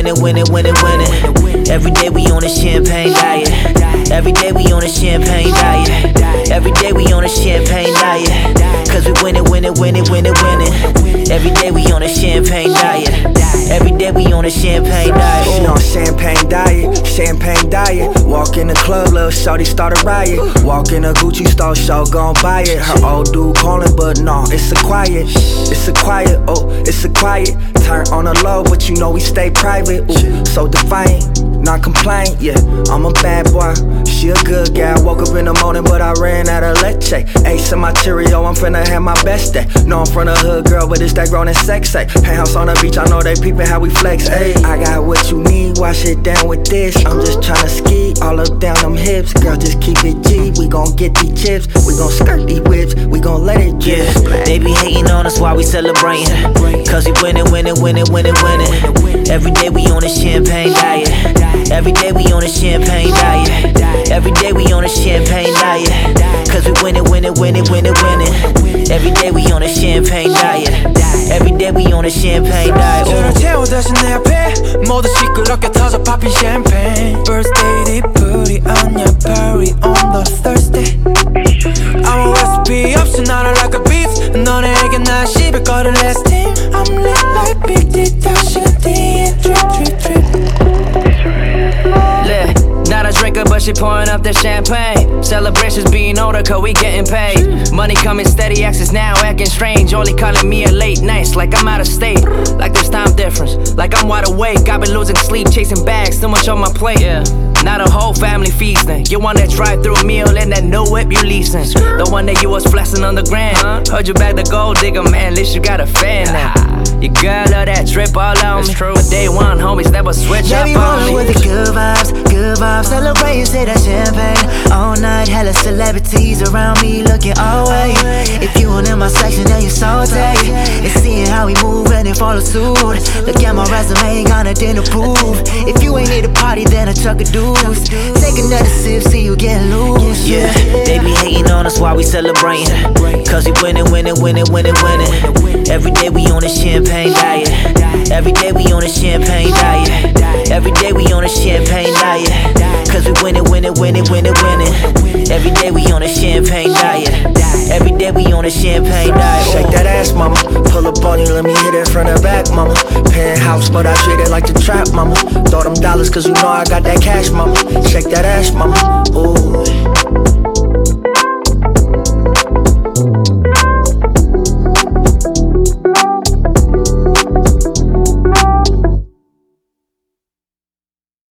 winning, winning, winning, winning. Every day we on a champagne diet. Every day we on a champagne diet. Every day we on a champagne diet. Cause we winning, winning, winning, winning, winning. Every day we on a champagne diet. Every day we on a champagne diet. She on champagne diet, champagne diet. Walk in the club, little shorty start a riot. Walk in a Gucci store, show gon' buy it. Her old dude calling, but no, it's a quiet. It's a quiet, oh, it's a quiet. Turn on the low, but you know we stay private. Ooh, so defiant, not complain, yeah. I'm a bad boy, she a good gal. Woke up in the morning, but I ran out of leche. Ace in my Cheerio, I'm finna have my best day. No, I'm from the hood, girl, but it's that grown and sex, ay. Penthouse on the beach, I know they peepin' how we flex, ayy. I got what you need, wash it down with this. I'm just tryna ski all up down them hips. Girl, just keep it G, we gon' get these chips. We gon' skirt these whips, we gon' let it drip. Yeah, they be hating on us while we celebrating. Cause we winning, winning, winning, winning, winning. Every day we on a champagne diet. Every day we on a champagne diet. Every day we on a champagne diet. Cause we winning, winning, winning, winning, winning. Every day we on a champagne diet. Every day we on a champagne diet. 술을 채워다시 내 앞에 모두 시끄럽게 터져 popping champagne. Birthday 네 booty on your party on the Thursday. I'm a recipe 없이 나를 like a beef. 너네에게 난 씹을 거를 last team. I'm lit like big D 시간 뒤에 drip drip drip. Not a drinker, but she pouring up the champagne. Celebrations being older, cause we getting paid. Money coming steady, access now acting strange. Only calling me a late nights, like I'm out of state. Like there's time difference, like I'm wide awake. I've been losing sleep, chasing bags, too much on my plate. Yeah. Not a whole family feasting. You want that drive-through meal and that new whip you leasing. The one that you was flexing on the gram. Heard you back the gold digger, man, at least you got a fan now. Your girl love that drip all on me. But day one, homies never switch up on me. With the good vibes, good vibes. Celebrate, say that champagne all night, hella celebrities around me looking all way. If you ain't in my section, then you salty. And seeing how we move and they follow suit. Look at my resume, got nothing to prove. If you ain't need a party, then I chuck a deuce. Take another sip, see you get loose. Yeah, they be hating on us while we celebrating. Cause we winning, winning, winning, winning, winning. Every day we on a champagne diet. Every day we on a champagne diet. Every day we on a champagne diet. Cause we winning, winning, winning, winning, winning. Every day we on a champagne diet. Every day we on a champagne diet. Shake that ass, mama. Pull up on you, let me hit it from the back, mama. Penthouse, but I treat it like the trap, mama. Throw them dollars, cause you know I got that cash, mama. Shake that ass, mama. Ooh.